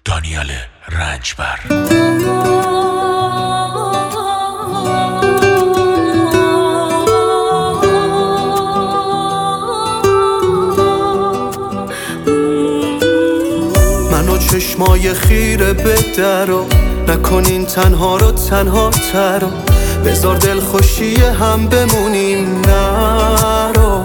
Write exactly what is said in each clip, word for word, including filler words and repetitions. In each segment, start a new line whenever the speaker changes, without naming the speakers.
دانیال رنجبر.
منو چشمای خیره به درو نکنین تنها رو تنها ترو بذار دل خوشی هم بمونیم نرو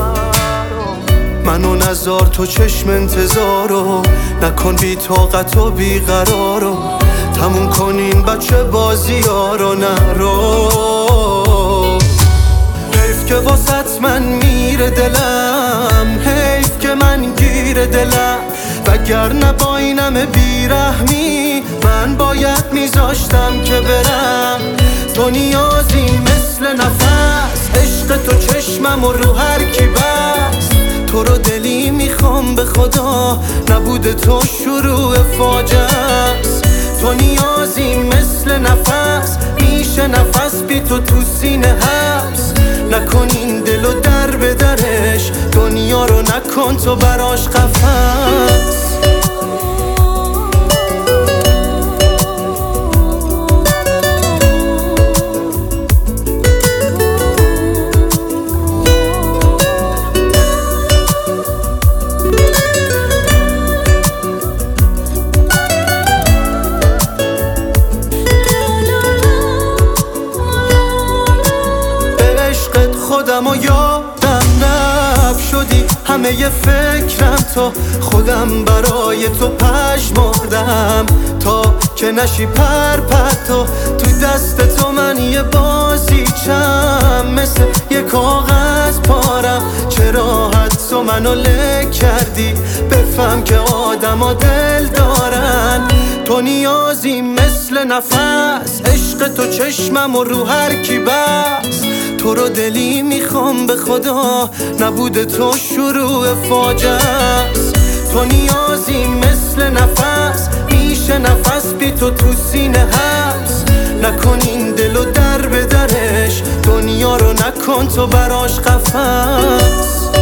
منو نزار تو چشم انتظارو نکن بی طاقت و بی قرارو تموم کنین بچه بازی ها رو نرو حیف که واسط من میره دلم حیف که من گیر دلم وگرنه با این همه بیرحمی من باید میذاشتم که برم تو نیازی مثل نفس عشق تو چشمم و رو هر کی بست تو رو دلی میخوام به خدا نبود تو شروع فاجعه است تو نیازی مثل نفس میشه نفس بی تو تو سینه حبس نکن این دلو در به درش دنیا رو نکن تو براش قفس خودم و یادم نب شدی همه ی فکرم تو خودم برای تو پژمردم تا که نشی پر پر تو تو دست تو من یه بازیچم مثل یه کاغذ پارم چرا حد تو منو لک کردی بفهم که آدم ها دل دارن تو نیازی مثل نفس عشق تو چشمم و رو هر کی بست تو رو دلی میخوام به خدا نبود تو شروع فاجعه است تو نیازی مثل نفس میشه نفس بی تو تو سینه حبس نکن این دلو در به درش دنیا رو نکن تو براش قفس